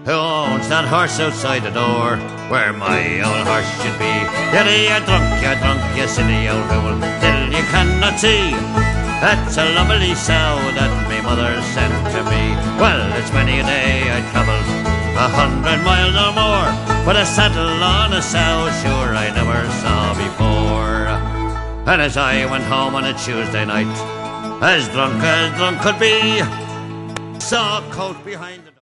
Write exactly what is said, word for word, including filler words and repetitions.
who owns that horse outside the door, where my old horse should be. Yaddy, you drunk, you drunk, you silly old fool, till you cannot see. That's a lovely sow that me mother sent to me. Well, it's many a day I travelled a hundred miles or more, but a saddle on a sow, sure I never saw before. And as I went home on a Tuesday night, as drunk as drunk could be, saw a coat behind